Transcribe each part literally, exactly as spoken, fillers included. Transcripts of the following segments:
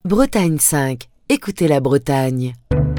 Bretagne cinq. Écoutez la Bretagne.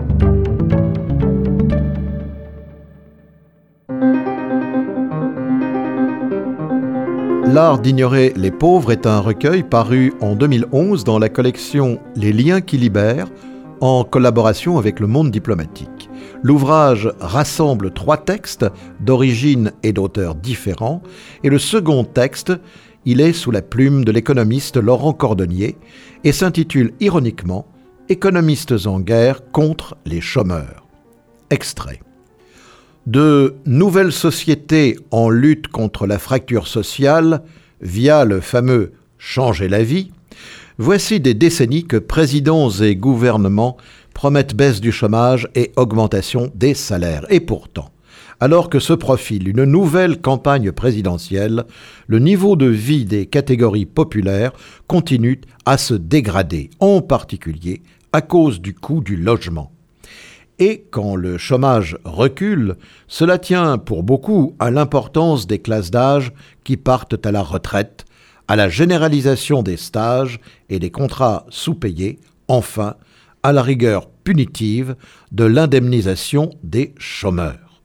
L'art d'ignorer les pauvres est un recueil paru en deux mille onze dans la collection Les liens qui libèrent, en collaboration avec le Monde diplomatique. L'ouvrage rassemble trois textes d'origine et d'auteurs différents, et le second texte, il est sous la plume de l'économiste Laurent Cordonnier et s'intitule ironiquement « Économistes en guerre contre les chômeurs ». Extrait. De nouvelles sociétés en lutte contre la fracture sociale via le fameux « changer la vie », voici des décennies que présidents et gouvernements promettent baisse du chômage et augmentation des salaires. Et pourtant, alors que se profile une nouvelle campagne présidentielle, le niveau de vie des catégories populaires continue à se dégrader, en particulier à cause du coût du logement. Et quand le chômage recule, cela tient pour beaucoup à l'importance des classes d'âge qui partent à la retraite, à la généralisation des stages et des contrats sous-payés, enfin, à la rigueur punitive de l'indemnisation des chômeurs.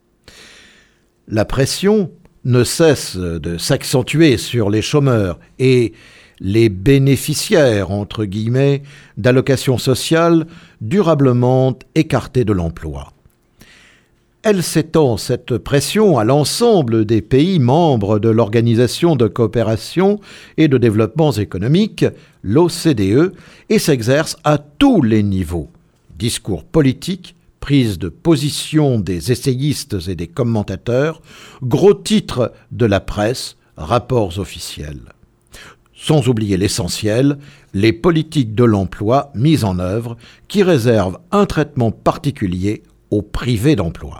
La pression ne cesse de s'accentuer sur les chômeurs et les bénéficiaires, entre guillemets, d'allocations sociales durablement écartés de l'emploi. Elle s'étend, cette pression, à l'ensemble des pays membres de l'Organisation de coopération et de développement économique, l'O C D E, et s'exerce à tous les niveaux. Discours politiques, prise de position des essayistes et des commentateurs, gros titres de la presse, rapports officiels. Sans oublier l'essentiel, les politiques de l'emploi mises en œuvre qui réservent un traitement particulier aux privés d'emploi.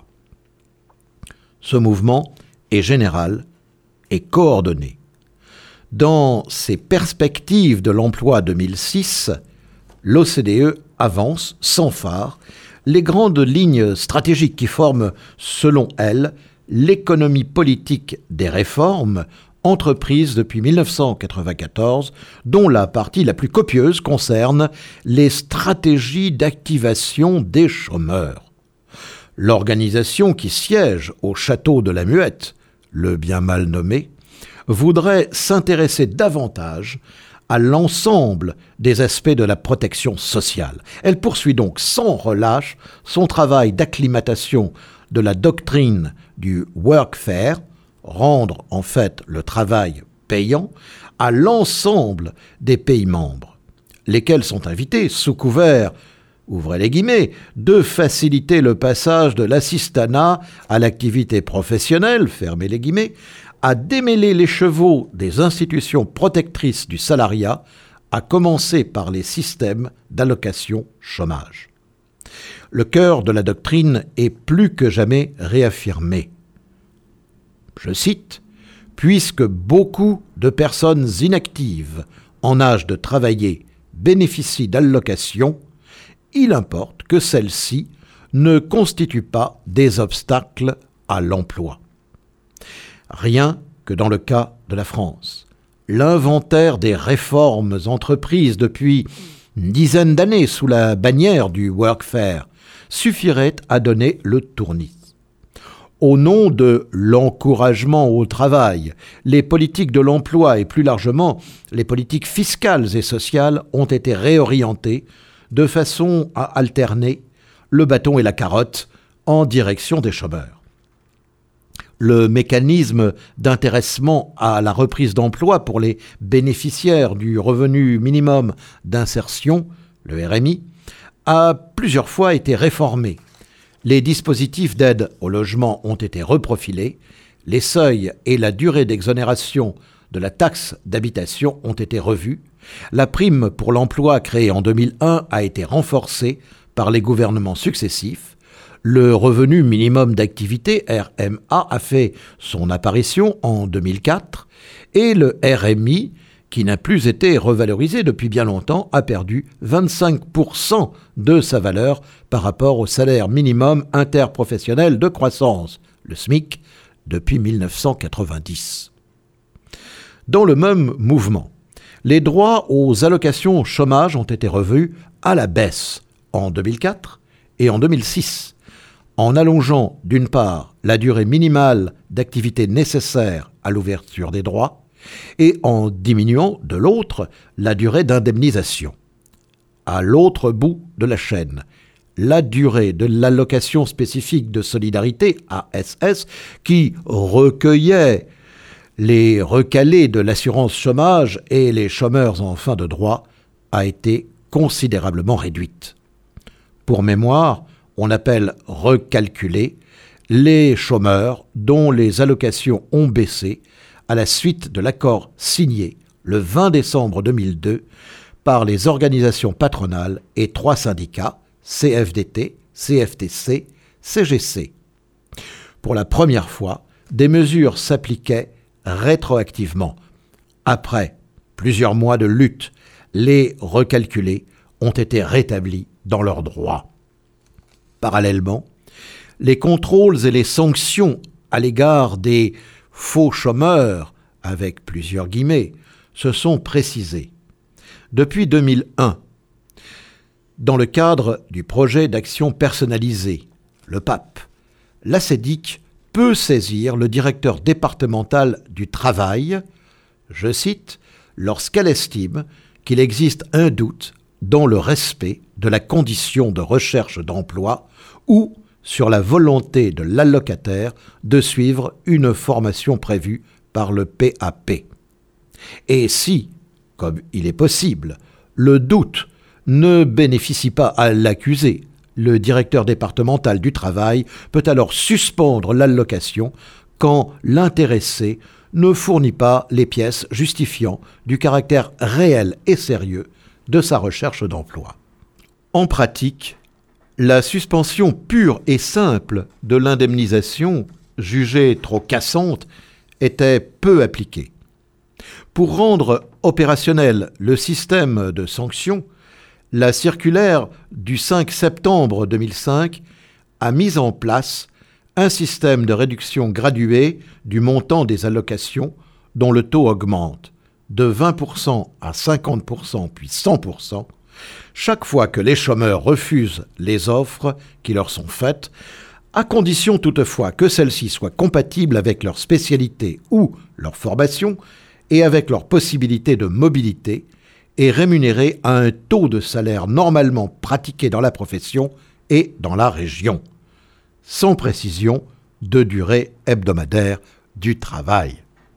Ce mouvement est général et coordonné. Dans ses perspectives de l'emploi deux mille six, l'O C D E avance sans phare les grandes lignes stratégiques qui forment, selon elle, l'économie politique des réformes entreprises depuis mille neuf cent quatre-vingt-quatorze, dont la partie la plus copieuse concerne les stratégies d'activation des chômeurs. L'organisation qui siège au château de la Muette, le bien mal nommé, voudrait s'intéresser davantage à l'ensemble des aspects de la protection sociale. Elle poursuit donc sans relâche son travail d'acclimatation de la doctrine du workfare, rendre en fait le travail payant, à l'ensemble des pays membres, lesquels sont invités, sous couvert, ouvrez les guillemets, de faciliter le passage de l'assistanat à l'activité professionnelle, fermez les guillemets, à démêler les chevaux des institutions protectrices du salariat, à commencer par les systèmes d'allocation chômage. Le cœur de la doctrine est plus que jamais réaffirmé. Je cite, « Puisque beaucoup de personnes inactives en âge de travailler bénéficient d'allocations, il importe que celles-ci ne constituent pas des obstacles à l'emploi. » Rien que dans le cas de la France. L'inventaire des réformes entreprises depuis une dizaine d'années sous la bannière du workfare suffirait à donner le tournis. Au nom de l'encouragement au travail, les politiques de l'emploi et plus largement les politiques fiscales et sociales ont été réorientées de façon à alterner le bâton et la carotte en direction des chômeurs. Le mécanisme d'intéressement à la reprise d'emploi pour les bénéficiaires du revenu minimum d'insertion, le R M I, a plusieurs fois été réformé. Les dispositifs d'aide au logement ont été reprofilés, les seuils et la durée d'exonération de la taxe d'habitation ont été revus, la prime pour l'emploi créée en deux mille un a été renforcée par les gouvernements successifs, le revenu minimum d'activité, R M A, a fait son apparition en deux mille quatre et le R M I, qui n'a plus été revalorisé depuis bien longtemps, a perdu vingt-cinq pour cent de sa valeur par rapport au salaire minimum interprofessionnel de croissance, le SMIC, depuis mille neuf cent quatre-vingt-dix. Dans le même mouvement, Les droits aux allocations chômage ont été revus à la baisse en deux mille quatre et en deux mille six, en allongeant d'une part la durée minimale d'activité nécessaire à l'ouverture des droits et en diminuant de l'autre la durée d'indemnisation. À l'autre bout de la chaîne, la durée de l'allocation spécifique de solidarité, A S S, qui recueillait les recalés de l'assurance chômage et les chômeurs en fin de droit, a été considérablement réduite. Pour mémoire, on appelle recalculer les chômeurs dont les allocations ont baissé à la suite de l'accord signé le vingt décembre deux mille deux par les organisations patronales et trois syndicats, C F D T, C F T C, C G C. Pour la première fois, des mesures s'appliquaient rétroactivement. Après plusieurs mois de lutte, les recalculés ont été rétablis dans leurs droits. Parallèlement, les contrôles et les sanctions à l'égard des faux chômeurs, avec plusieurs guillemets, se sont précisés. Depuis deux mille un, dans le cadre du projet d'action personnalisée, le P A P, l'A C E D I C peut saisir le directeur départemental du travail, je cite, lorsqu'elle estime qu'il existe un doute dans le respect de la condition de recherche d'emploi ou sur la volonté de l'allocataire de suivre une formation prévue par le P A P. Et si, comme il est possible, le doute ne bénéficie pas à l'accusé, le directeur départemental du travail peut alors suspendre l'allocation quand l'intéressé ne fournit pas les pièces justifiant du caractère réel et sérieux de sa recherche d'emploi. En pratique, la suspension pure et simple de l'indemnisation, jugée trop cassante, était peu appliquée. Pour rendre opérationnel le système de sanctions, la circulaire du cinq septembre deux mille cinq a mis en place un système de réduction graduée du montant des allocations dont le taux augmente de vingt pour cent à cinquante pour cent puis cent pour cent chaque fois que les chômeurs refusent les offres qui leur sont faites, à condition toutefois que celles-ci soient compatibles avec leur spécialité ou leur formation et avec leur possibilité de mobilité et rémunérées à un taux de salaire normalement pratiqué dans la profession et dans la région, sans précision de durée hebdomadaire du travail.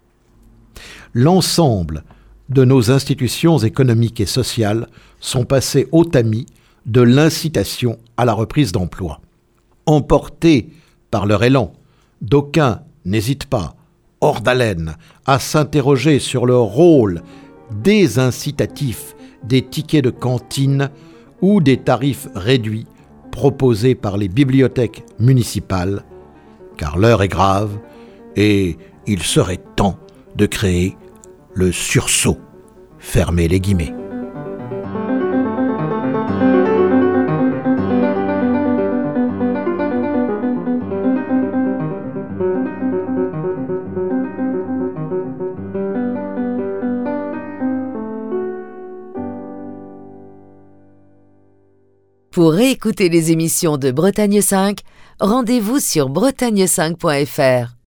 L'ensemble de nos institutions économiques et sociales sont passées au tamis de l'incitation à la reprise d'emploi. Emportés par leur élan, d'aucuns n'hésitent pas, hors d'haleine, à s'interroger sur le rôle désincitatif des tickets de cantine ou des tarifs réduits proposés par les bibliothèques municipales, car l'heure est grave et il serait temps de créer le sursaut. Fermez les guillemets. Pour réécouter les émissions de Bretagne cinq, rendez-vous sur bretagne cinq point f r.